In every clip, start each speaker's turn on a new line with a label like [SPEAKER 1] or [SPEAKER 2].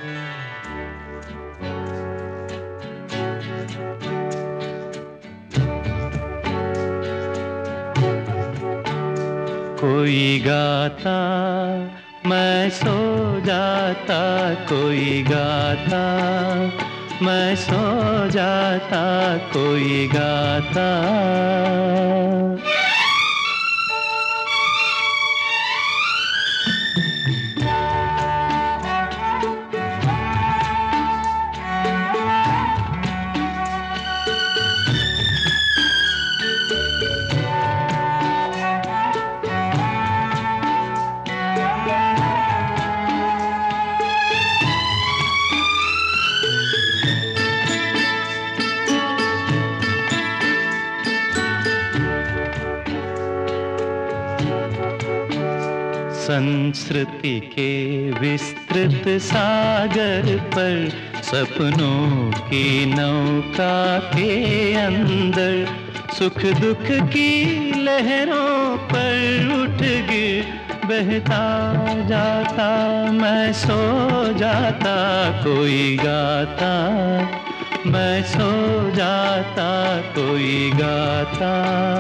[SPEAKER 1] कोई गाता मैं सो जाता, कोई गाता मैं सो जाता, कोई गाता। संस्कृति के विस्तृत सागर पर, सपनों की नौका के अंदर, सुख दुख की लहरों पर उठ गिर बहता जाता, मैं सो जाता, कोई गाता मैं सो जाता, कोई गाता।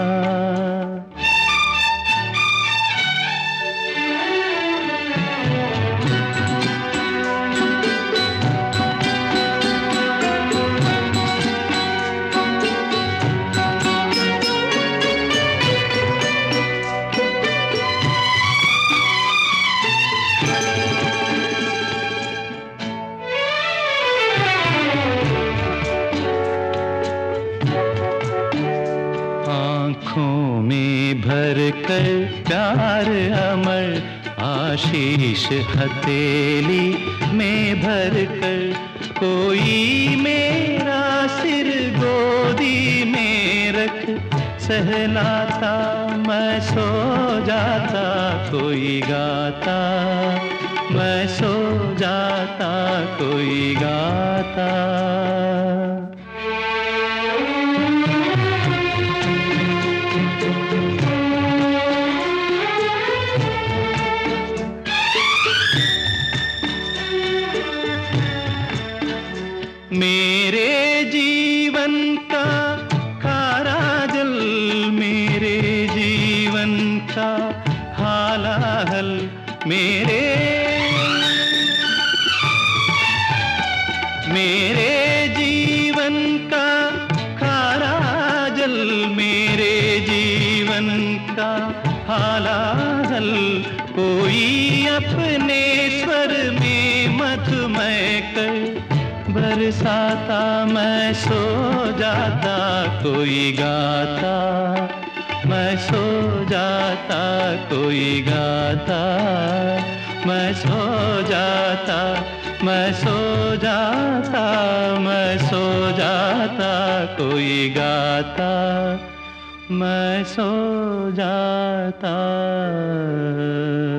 [SPEAKER 1] आँखों में भर कर प्यार अमर, आशीष हथेली में भर कर, कोई मेरा सिर गोदी में रख सहलाता, मैं सो जाता, कोई गाता मैं सो जाता, कोई गाता। मेरे जीवन का खारा जल, मेरे जीवन का हालाहल, मेरे जीवन का खारा जल, मेरे जीवन का हालाहल, कोई अपने स्वर में मधुमय कर बरसाता, मैं सो जाता, कोई गाता मैं सो जाता, कोई गाता मैं सो जाता, मैं सो जाता, मैं सो जाता, कोई गाता मैं सो जाता।